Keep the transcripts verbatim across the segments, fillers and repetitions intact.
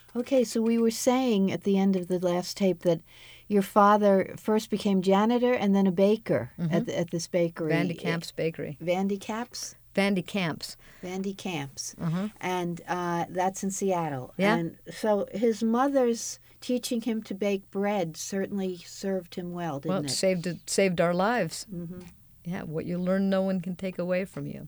Okay, so we were saying at the end of the last tape that your father first became janitor and then a baker Mm-hmm. at, the, at this bakery. Van de Kamp's Bakery. Van de Kamp's? Van de Kamp's. Van de Kamp's. Mm-hmm. And uh, that's in Seattle. Yeah. And so his mother's teaching him to bake bread certainly served him well, didn't Well, it it? saved, it saved our lives. Mm-hmm. Yeah, what you learn, no one can take away from you.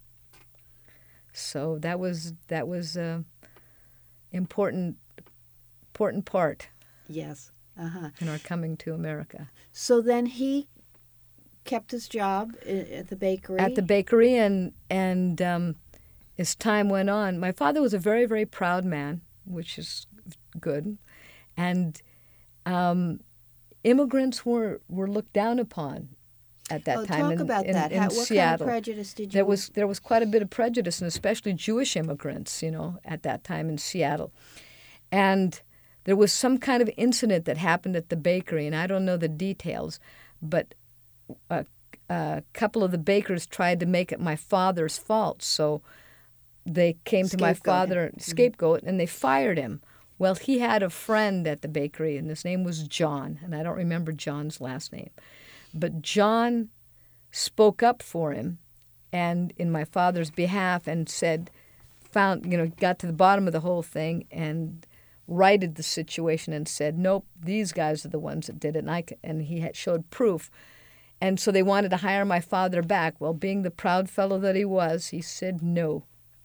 So that was that was an important important part Yes. Uh-huh. in our coming to America. So then he kept his job i- at the bakery. At the bakery, and and um, as time went on, my father was a very very proud man, which is good, and um, immigrants were were looked down upon at that oh, time talk in, about in, that. in How, what Seattle. kind of prejudice did you? There was there was quite a bit of prejudice, and especially Jewish immigrants, you know, at that time in Seattle. And there was some kind of incident that happened at the bakery, and I don't know the details, but a, a couple of the bakers tried to make it my father's fault. So they came to my Scapegoat father, him. scapegoat, and they fired him. Well, he had a friend at the bakery, and his name was John, and I don't remember John's last name. But John spoke up for him and in my father's behalf and said, found, you know, got to the bottom of the whole thing and righted the situation and said, nope, these guys are the ones that did it. And, I, and he had showed proof. And so they wanted to hire my father back. Well, being the proud fellow that he was, he said no.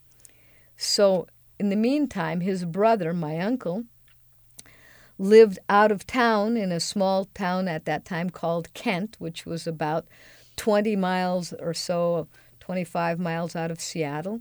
So in the meantime, his brother, my uncle, lived out of town in a small town at that time called Kent, which was about twenty miles or so, twenty-five miles out of Seattle.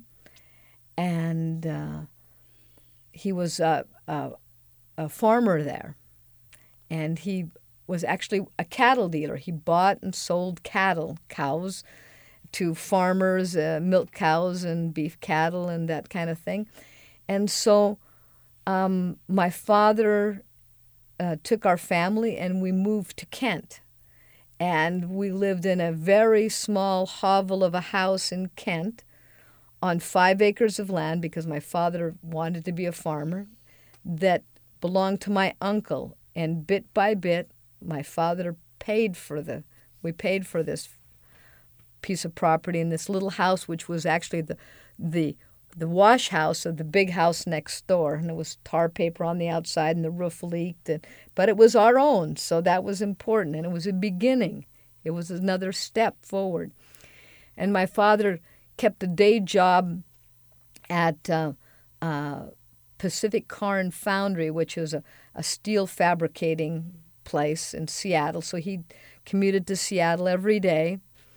And uh, he was a, a, a farmer there. And he was actually a cattle dealer. He bought and sold cattle, cows, to farmers, uh, milk cows and beef cattle and that kind of thing. And so um, my father uh, took our family and we moved to Kent. And we lived in a very small hovel of a house in Kent on five acres of land because my father wanted to be a farmer that belonged to my uncle. And bit by bit, my father paid for the, we paid for this piece of property in this little house, which was actually the the the wash house of the big house next door. And it was tar paper on the outside and the roof leaked. And, but it was our own, so that was important. And it was a beginning. It was another step forward. And my father kept a day job at uh, uh, Pacific Car and Foundry, which is a, a steel fabricating place in Seattle. So he commuted to Seattle every day.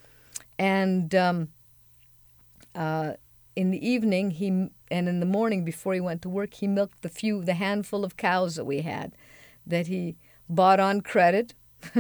And um, uh, in the evening, he and in the morning before he went to work, he milked the few, the handful of cows that we had, that he bought on credit,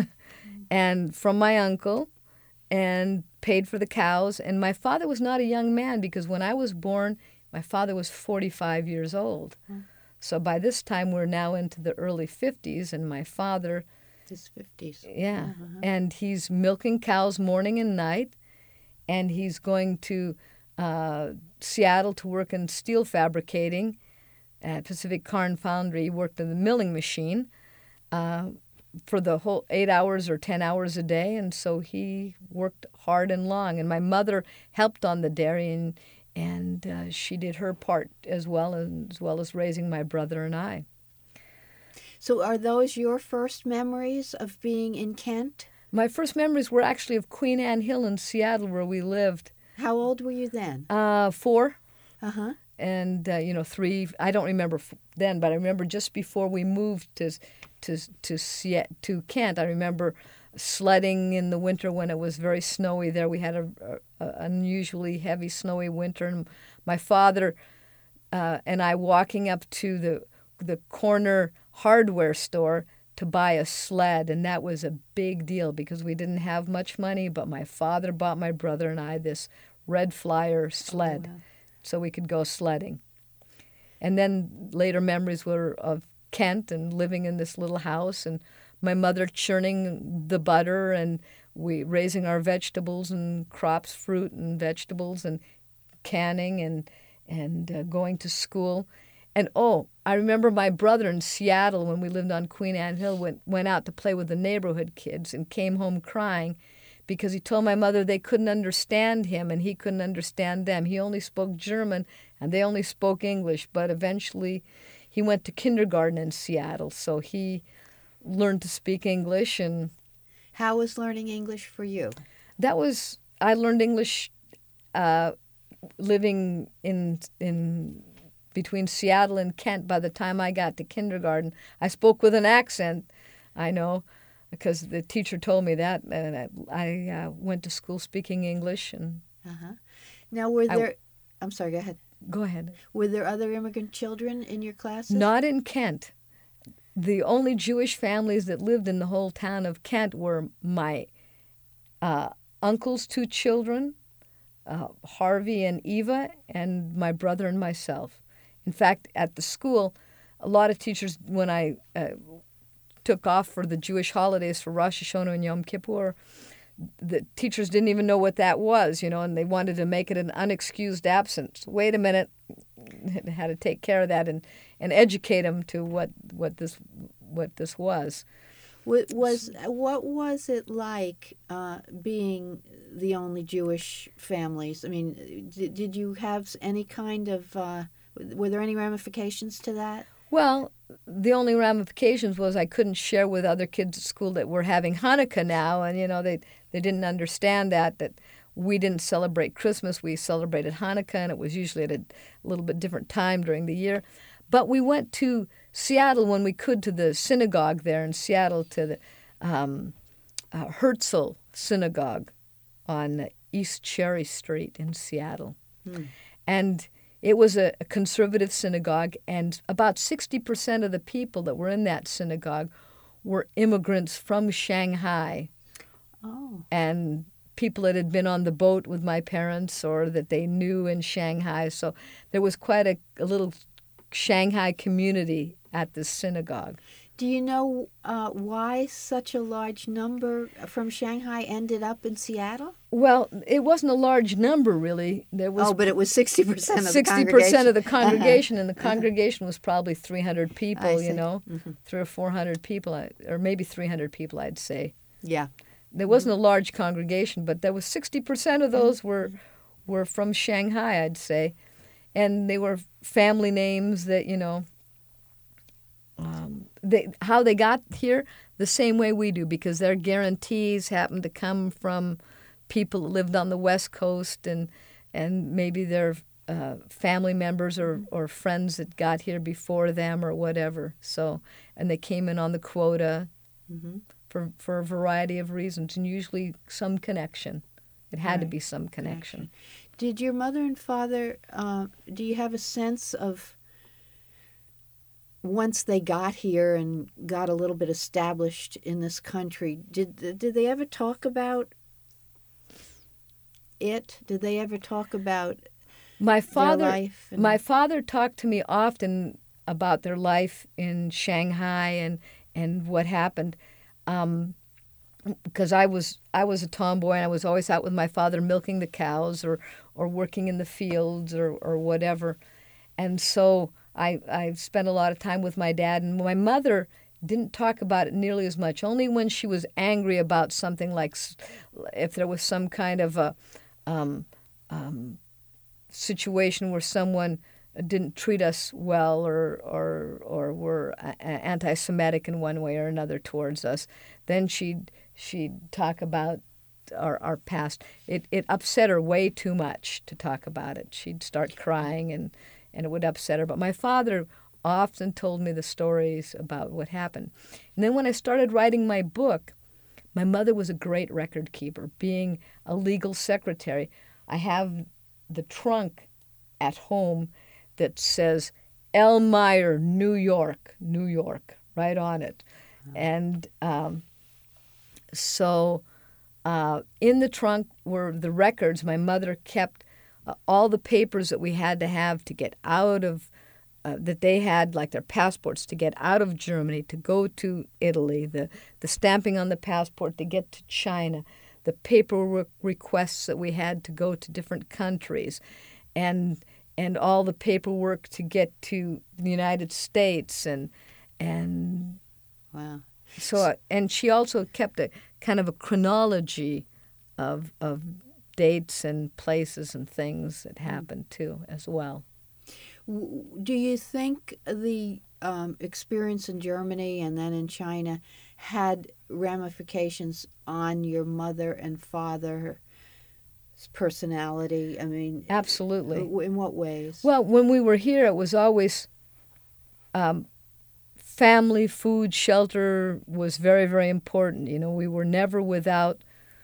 and from my uncle, and paid for the cows. And my father was not a young man because when I was born, my father was forty-five years old. Mm. So by this time, we're now into the early fifties, and my father, his fifties, yeah, uh-huh. and he's milking cows morning and night. And he's going to uh, Seattle to work in steel fabricating at Pacific Car and Foundry. He worked in the milling machine uh, for the whole eight hours or ten hours a day. And so he worked hard and long. And my mother helped on the dairy, and, and uh, she did her part as well, as well as raising my brother and I. So are those your first memories of being in Kent? My first memories were actually of Queen Anne Hill in Seattle, where we lived. How old were you then? Uh, four. Uh-huh. And, uh, you know, three. I don't remember f- then, but I remember just before we moved to to to Se- to Kent, I remember sledding in the winter when it was very snowy there. We had a, a, a unusually heavy, snowy winter. And my father uh, and I walking up to the the corner hardware store to buy a sled, and that was a big deal because we didn't have much money, but my father bought my brother and I this Red Flyer sled. Oh, wow. So we could go sledding. And then later memories were of Kent and living in this little house and my mother churning the butter and we raising our vegetables and crops, fruit and vegetables and canning and, and uh, going to school. And oh, I remember my brother in Seattle when we lived on Queen Anne Hill went, went out to play with the neighborhood kids and came home crying because he told my mother they couldn't understand him and he couldn't understand them. He only spoke German and they only spoke English, but eventually he went to kindergarten in Seattle, so he learned to speak English. And how was learning English for you? That was, I learned English uh, living in in between Seattle and Kent. By the time I got to kindergarten, I spoke with an accent, I know, because the teacher told me that. And I, I uh, went to school speaking English. And uh-huh. Now, were there... I, I'm sorry, go ahead. Go ahead. Were there other immigrant children in your classes? Not in Kent. The only Jewish families that lived in the whole town of Kent were my uh, uncle's two children, uh, Harvey and Eva, and my brother and myself. In fact, at the school, a lot of teachers, when I uh, took off for the Jewish holidays for Rosh Hashanah and Yom Kippur, the teachers didn't even know what that was, you know, and they wanted to make it an unexcused absence. Wait a minute, had to take care of that and, and educate them to what, what this what this was. What was what was it like uh, being the only Jewish families? I mean, did, did you have any kind of uh, were there any ramifications to that? Well, the only ramifications was I couldn't share with other kids at school that we're having Hanukkah now, and you know they they didn't understand that that we didn't celebrate Christmas, we celebrated Hanukkah, and it was usually at a little bit different time during the year. But we went to Seattle when we could, to the synagogue there in Seattle, to the um, uh, Herzl Synagogue on East Cherry Street in Seattle. Hmm. And it was a, a conservative synagogue, and about sixty percent of the people that were in that synagogue were immigrants from Shanghai. Oh. And people that had been on the boat with my parents or that they knew in Shanghai. So there was quite a, a little Shanghai community at this synagogue. Do you know uh, why such a large number from Shanghai ended up in Seattle? Well, it wasn't a large number, really. There was oh, but it was sixty percent of the sixty congregation. sixty percent of the congregation, and the congregation was probably three hundred people, you know, mm-hmm. three or four hundred people, or maybe three hundred people, I'd say. Yeah. There wasn't a large congregation, but there was sixty percent of those were were from Shanghai, I'd say. And they were family names that, you know, um, they, how they got here, the same way we do, because their guarantees happened to come from people that lived on the West Coast, and and maybe their uh, family members or, or friends that got here before them or whatever. So, and they came in on the quota mm-hmm. for, for a variety of reasons, and usually some connection. It had right. to be some connection. connection. Did your mother and father, uh, do you have a sense of, once they got here and got a little bit established in this country, did did they ever talk about it? Did they ever talk about my father, their life? And... My father talked to me often about their life in Shanghai and, and what happened. Um, because I was I was a tomboy and I was always out with my father milking the cows or, or working in the fields or, or whatever. And so I, I spent a lot of time with my dad. And my mother didn't talk about it nearly as much, only when she was angry about something, like if there was some kind of a um, um, situation where someone didn't treat us well or or or were anti-Semitic in one way or another towards us. Then she'd she'd talk about our our past. It it upset her way too much to talk about it. She'd start crying and, and it would upset her. But my father often told me the stories about what happened. And then when I started writing my book, my mother was a great record keeper, being a legal secretary. I have the trunk at home that says Elmire, New York, New York, right on it. And um, so uh, in the trunk were the records. My mother kept uh, all the papers that we had to have to get out of, uh, that they had, like their passports, to get out of Germany, to go to Italy, the, the stamping on the passport to get to China, the paperwork requests that we had to go to different countries. And and all the paperwork to get to the United States, and and Wow. so and she also kept a kind of a chronology of of dates and places and things that happened too as well. W- Do you think the um, experience in Germany and then in China had ramifications on your mother and father's personality? I mean, Absolutely. w- in what ways? Well, when we were here, it was always um, family, food, shelter was very, very important. You know, we were never without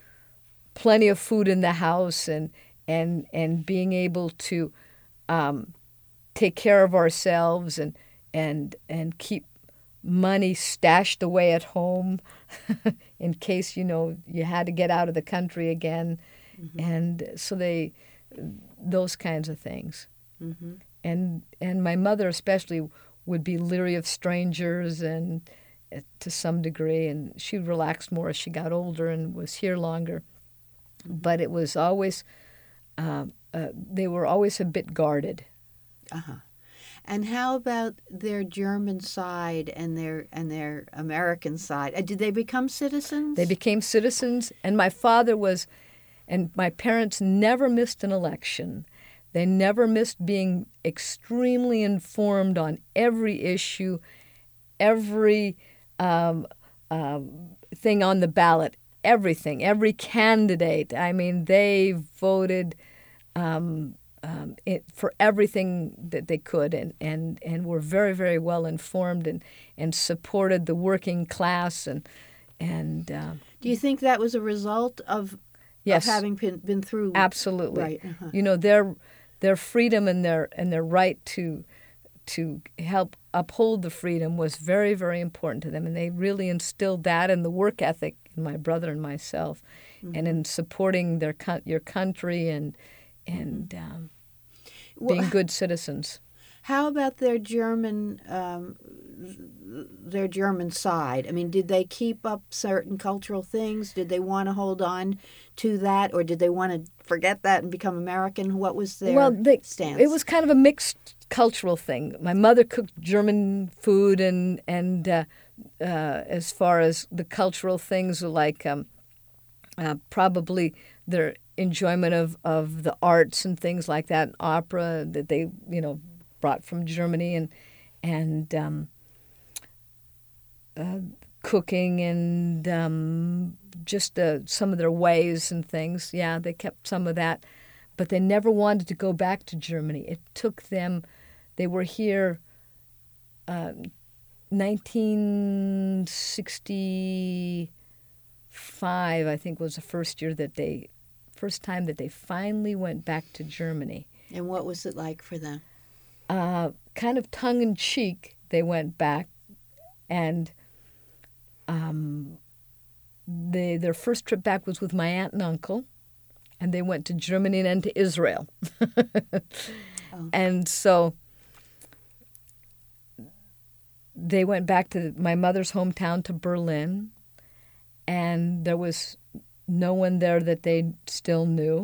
plenty of food in the house, and and and being able to um, take care of ourselves, and and and keep money stashed away at home in case, you know, you had to get out of the country again. Mm-hmm. And so they, those kinds of things. Mm-hmm. And and my mother especially would be leery of strangers, and uh, to some degree, and she relaxed more as she got older and was here longer. Mm-hmm. But it was always, uh, uh, they were always a bit guarded. Uh-huh. And how about their German side and their and their American side? Uh, did they become citizens? They became citizens, and my father was, and my parents never missed an election. They never missed being extremely informed on every issue, every um, uh, thing on the ballot, everything, every candidate. I mean, they voted um, um, it, for everything that they could, and, and, and were very, very well informed, and, and supported the working class. And and uh, do you think that was a result of, yes, of having been, been through? Absolutely. Right. Uh-huh. You know, their their freedom and their and their right to to help uphold the freedom was very, very important to them, and they really instilled that in the work ethic in my brother and myself, mm-hmm. and in supporting their your country and and um, being well, good citizens. How about their German um, their German side? I mean, did they keep up certain cultural things? Did they want to hold on to that, or did they want to forget that and become American? What was their well, they, stance? It was kind of a mixed cultural thing. My mother cooked German food, and and uh, uh, as far as the cultural things, like um, uh, probably their enjoyment of, of the arts and things like that, opera that they you know brought from Germany, and and um, uh, cooking, and um, just uh, some of their ways and things. Yeah, they kept some of that, but they never wanted to go back to Germany. It took them. They were here. Uh, nineteen sixty-five, I think, was the first year that they, first time that they finally went back to Germany. And what was it like for them? Uh, kind of tongue-in-cheek, they went back, and um, they, their first trip back was with my aunt and uncle, and they went to Germany and then to Israel. oh. And so they went back to my mother's hometown, to Berlin, and there was no one there that they still knew.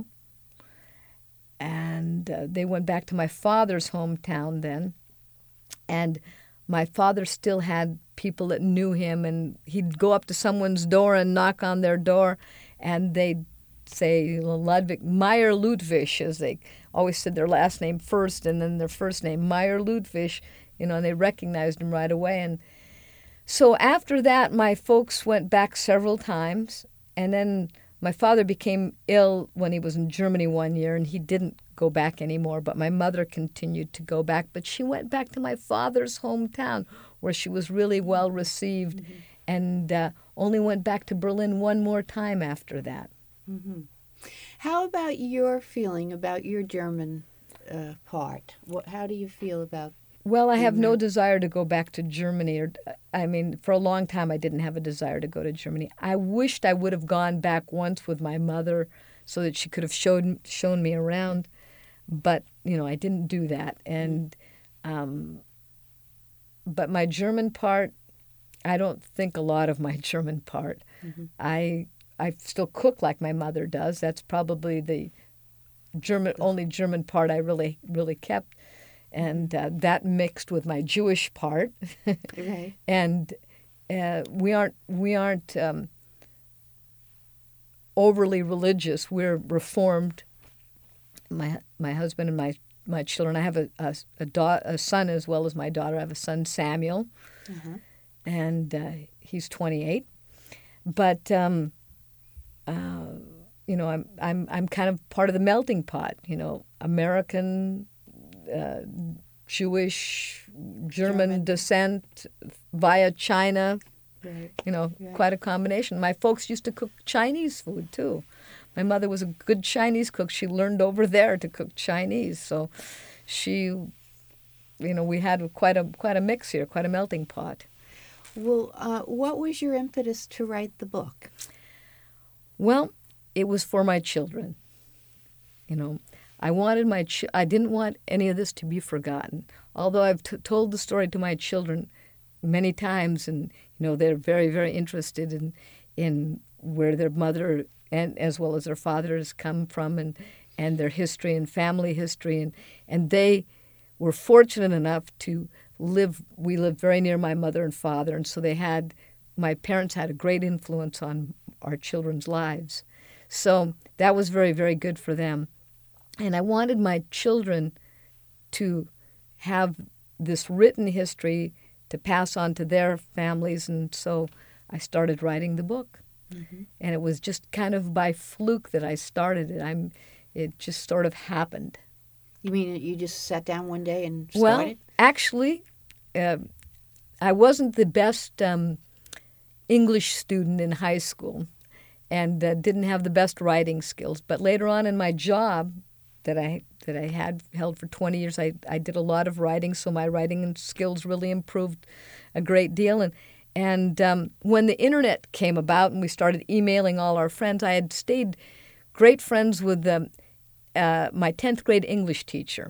And uh, they went back to my father's hometown then, and my father still had people that knew him, and he'd go up to someone's door and knock on their door, and they'd say Ludwig, Meyer Ludwig, as they always said their last name first and then their first name, Meyer Ludwig, you know, and they recognized him right away. And so after that, my folks went back several times, and then my father became ill when he was in Germany one year, and he didn't go back anymore, but my mother continued to go back. But she went back to my father's hometown, where she was really well received, mm-hmm. and uh, only went back to Berlin one more time after that. Mm-hmm. How about your feeling about your German uh, part? What, how do you feel about Well, I have no desire to go back to Germany. Or, I mean, for a long time, I didn't have a desire to go to Germany. I wished I would have gone back once with my mother so that she could have showed, shown me around. But, you know, I didn't do that. And, um, but my German part, I don't think a lot of my German part. Mm-hmm. I, I still cook like my mother does. That's probably the German, only German part I really, really kept. And uh, that mixed with my Jewish part. Right. And uh, we aren't, we aren't um, overly religious. We're Reformed. My my husband and my, my children. I have a a, a, da- a son as well as my daughter. I have a son, Samuel, Uh-huh. and uh, he's twenty-eight. But um, uh, you know, I'm I'm I'm kind of part of the melting pot. You know, American, uh, Jewish, German, German. descent via China. Right. You know, Right. quite a combination. My folks used to cook Chinese food too. My mother was a good Chinese cook. She learned over there to cook Chinese, so she, you know, we had quite a quite a mix here, quite a melting pot. Well, uh, what was your impetus to write the book? Well, it was for my children. You know, I wanted my ch- I didn't want any of this to be forgotten. Although I've t- told the story to my children many times, and you know, they're very very interested in in where their mother and as well as their fathers come from, and and their history and family history, and and they were fortunate enough to live. We lived very near my mother and father, and so they had my parents had a great influence on our children's lives. So that was very very good for them, and I wanted my children to have this written history to pass on to their families, and so I started writing the book. Mm-hmm. And it was just kind of by fluke that I started it. I'm, it just sort of happened. You mean you just sat down one day and started? Well, actually, uh, I wasn't the best um, English student in high school, and uh, didn't have the best writing skills. But later on in my job that I that I had held for twenty years, I, I did a lot of writing, so my writing skills really improved a great deal. And And um, when the internet came about and we started emailing all our friends, I had stayed great friends with um, uh, my tenth grade English teacher.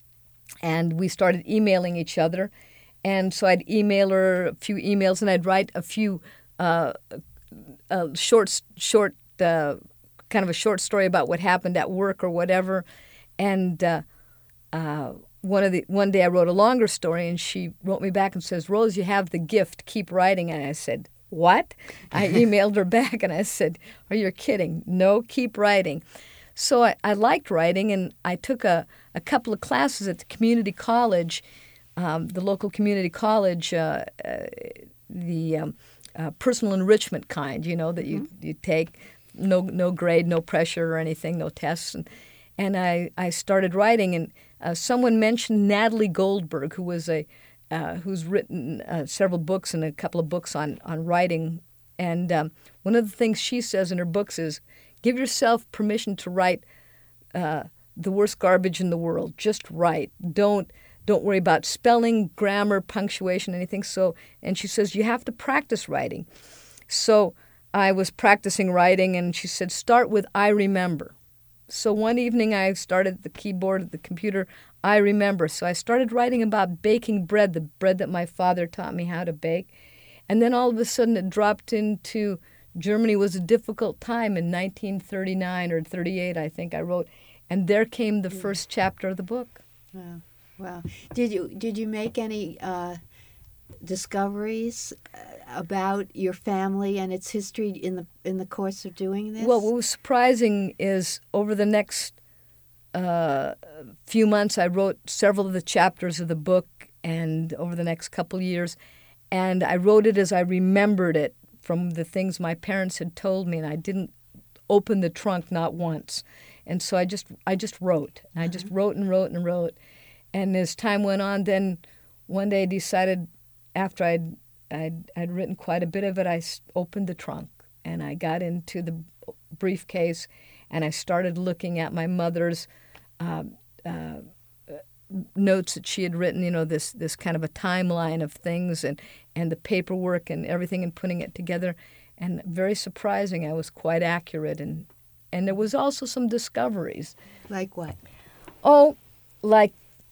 And we started emailing each other. And so I'd email her a few emails, and I'd write a few uh, uh, short, short, uh, kind of a short story about what happened at work or whatever. And uh, uh, One of the one day I wrote a longer story, and she wrote me back and says, "Rose, you have the gift. Keep writing." And I said, "What?" I emailed her back, and I said, "Are you kidding? No, keep writing." So I, I liked writing, and I took a, a couple of classes at the community college, um, the local community college, uh, uh, the um, uh, personal enrichment kind, you know, that you, mm-hmm. you take, no no grade, no pressure or anything, no tests. And, and I, I started writing, and Uh, someone mentioned Natalie Goldberg, who was a uh, who's written uh, several books and a couple of books on on writing. And um, one of the things she says in her books is, give yourself permission to write uh, the worst garbage in the world. Just write. Don't don't worry about spelling, grammar, punctuation, anything. So, and she says you have to practice writing. So I was practicing writing, and she said, start with I remember. So one evening I started at the keyboard of the computer, I remember. So I started writing about baking bread, the bread that my father taught me how to bake. And then all of a sudden it dropped into Germany was a difficult time in nineteen thirty-nine or thirty-eight, I think I wrote. And there came the first chapter of the book. Wow. Wow. Did you did you make any uh, discoveries about your family and its history in the in the course of doing this? Well, what was surprising is over the next uh, few months, I wrote several of the chapters of the book, and over the next couple of years, and I wrote it as I remembered it from the things my parents had told me, and I didn't open the trunk not once, and so I just I just wrote, and I just uh-huh. wrote and wrote and wrote, and as time went on, then one day I decided after I'd I'd, I'd written quite a bit of it, I opened the trunk, and I got into the briefcase, and I started looking at my mother's uh, uh, notes that she had written, you know, this this kind of a timeline of things and, and the paperwork and everything, and putting it together. And very surprising, I was quite accurate. And, and there was also some discoveries. Like what? Oh, like...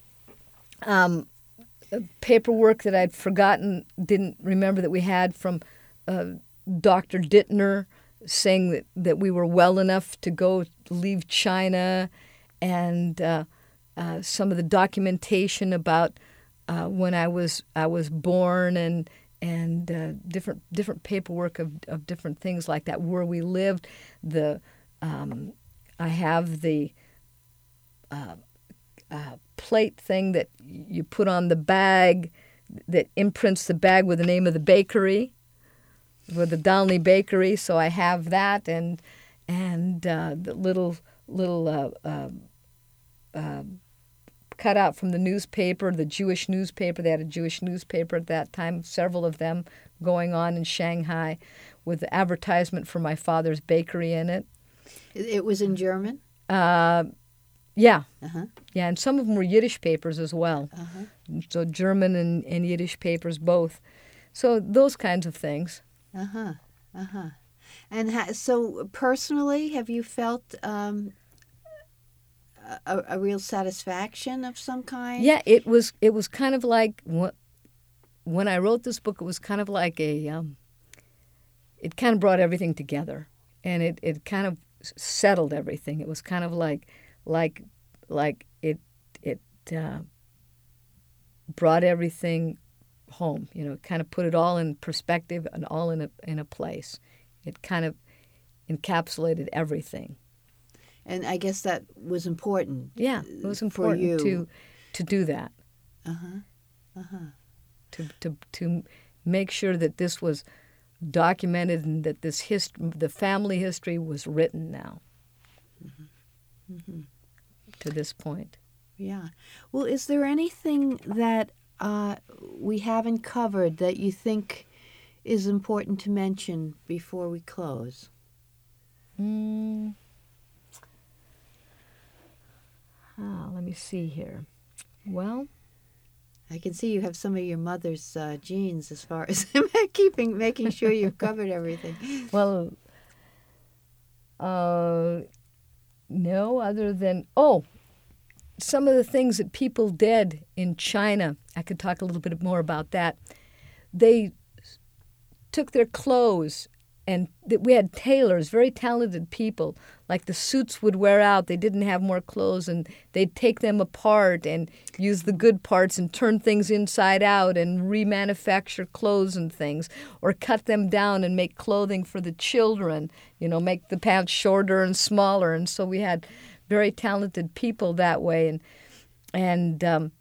Um, paperwork that I'd forgotten, didn't remember that we had from uh, Doctor Dittner saying that, that we were well enough to go leave China, and uh, uh, some of the documentation about uh, when I was I was born, and and uh, different different paperwork of, of different things like that, where we lived. The um, I have the uh, uh, plate thing that you put on the bag that imprints the bag with the name of the bakery, with the Donnelly Bakery. So I have that, and and uh, the little little uh, uh, uh, cut out from the newspaper, the Jewish newspaper. They had a Jewish newspaper at that time, several of them going on in Shanghai, with the advertisement for my father's bakery in it. It was in German? Uh, yeah. Uh-huh. Yeah, and some of them were Yiddish papers as well. Uh-huh. So German and, and Yiddish papers both. So those kinds of things. Uh-huh. Uh-huh. And ha- so personally, have you felt um, a, a real satisfaction of some kind? Yeah, it was it was kind of like, when I wrote this book, it was kind of like a, um, it kind of brought everything together. And it, it kind of settled everything. It was kind of like, like, like it, it uh, brought everything home. You know, it kind of put it all in perspective and all in a in a place. It kind of encapsulated everything. And I guess that was important. Yeah, it was for important you. to to do that. Uh-huh. Uh-huh. To to to make sure that this was documented and that this hist- the family history was written now. Mm-hmm. Mm-hmm. To this point. Yeah. Well, is there anything that uh, we haven't covered that you think is important to mention before we close? Mm. Ah, let me see here. Well, I can see you have some of your mother's uh, genes as far as keeping, making sure you've covered everything. Well, uh, no, other than, oh, some of the things that people did in China, I could talk a little bit more about that. They took their clothes, and we had tailors, very talented people. Like the suits would wear out, they didn't have more clothes, and they'd take them apart and use the good parts and turn things inside out and remanufacture clothes and things, or cut them down and make clothing for the children, you know, make the pants shorter and smaller. And so we had very talented people that way, and and um,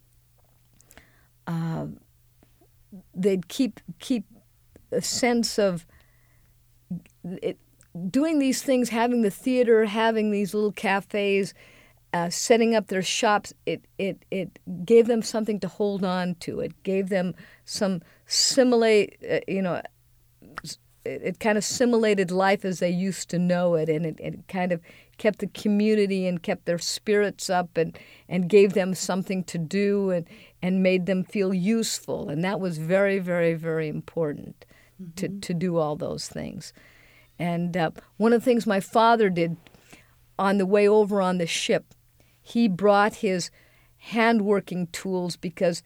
uh, they'd keep keep a sense of it, doing these things, having the theater, having these little cafes, uh, setting up their shops. It it it gave them something to hold on to. It gave them some simulate, uh, you know. It, it kind of simulated life as they used to know it, and it, it kind of kept the community and kept their spirits up, and, and gave them something to do, and, and made them feel useful. And that was very, very, very important, mm-hmm. to, to do all those things. And uh, one of the things my father did on the way over on the ship, he brought his handworking tools because,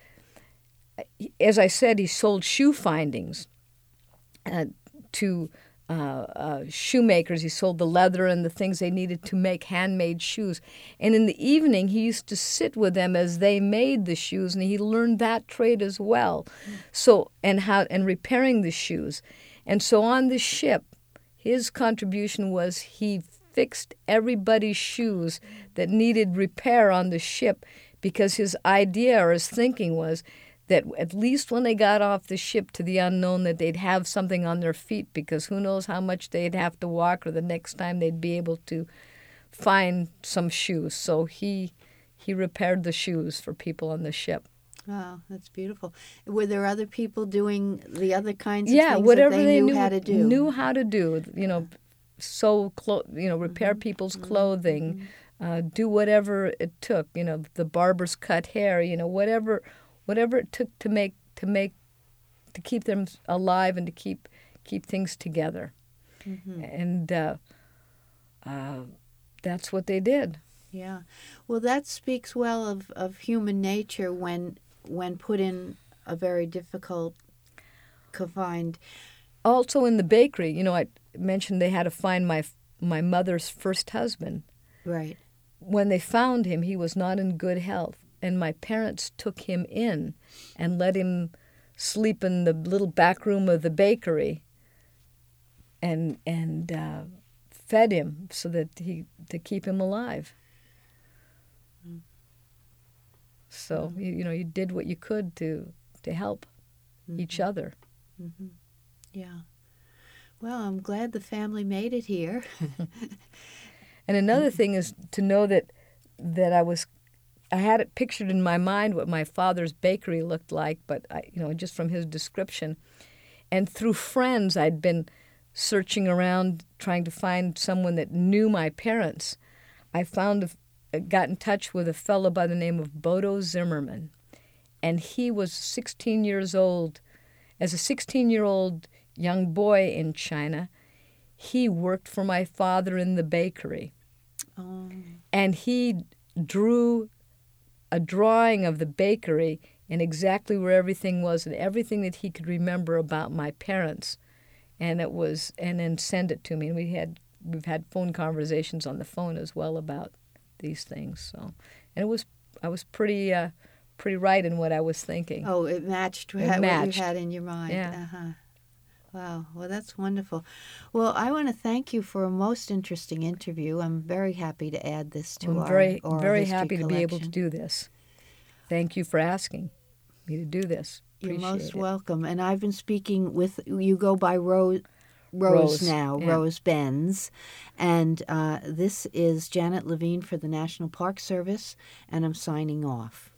as I said, he sold shoe findings uh, to uh, uh, shoemakers. He sold the leather and the things they needed to make handmade shoes. And in the evening, he used to sit with them as they made the shoes, and he learned that trade as well. Mm. So and how and repairing the shoes. And so on the ship, his contribution was he fixed everybody's shoes that needed repair on the ship, because his idea or his thinking was that at least when they got off the ship to the unknown, that they'd have something on their feet, because who knows how much they'd have to walk, or the next time they'd be able to find some shoes. So he he repaired the shoes for people on the ship. Wow, that's beautiful. Were there other people doing the other kinds of yeah, things whatever that they, they knew, knew how to do? Knew how to do. You know, sew, clo- you know, repair mm-hmm. people's mm-hmm. clothing, uh, do whatever it took. You know, the barbers cut hair. You know, whatever. Whatever it took to make to make to keep them alive and to keep keep things together, mm-hmm. and uh, uh, that's what they did. Yeah, well, that speaks well of, of human nature when when put in a very difficult, confined. Also in the bakery, you know, I mentioned they had to find my my mother's first husband. Right. when they found him, he was not in good health. And my parents took him in and let him sleep in the little back room of the bakery and and uh, fed him so that he to keep him alive. Mm. So, mm. you, you know, you did what you could to, to help mm-hmm. each other. Mm-hmm. Yeah. Well, I'm glad the family made it here. And another thing is to know that that I was, I had it pictured in my mind what my father's bakery looked like, but I, you know, just from his description, and through friends, I'd been searching around trying to find someone that knew my parents. I found, a, got in touch with a fellow by the name of Bodo Zimmerman, and he was sixteen years old. As a sixteen-year-old young boy in China, he worked for my father in the bakery. Oh. And he drew a drawing of the bakery and exactly where everything was and everything that he could remember about my parents. And it was, and then send it to me. And we had, we've had phone conversations on the phone as well about these things. So, and it was, I was pretty, uh, pretty right in what I was thinking. Oh, it matched, it what matched. you had in your mind. Yeah. Uh-huh. Wow. Well, that's wonderful. Well, I want to thank you for a most interesting interview. I'm very happy to add this to I'm our very, oral very history happy collection. to be able to do this. Thank you for asking me to do this. You're Appreciate most it. welcome. And I've been speaking with, you go by Rose, Rose, Rose now, yeah. Rose Benz. And uh, this is Janet Levine for the National Park Service, and I'm signing off.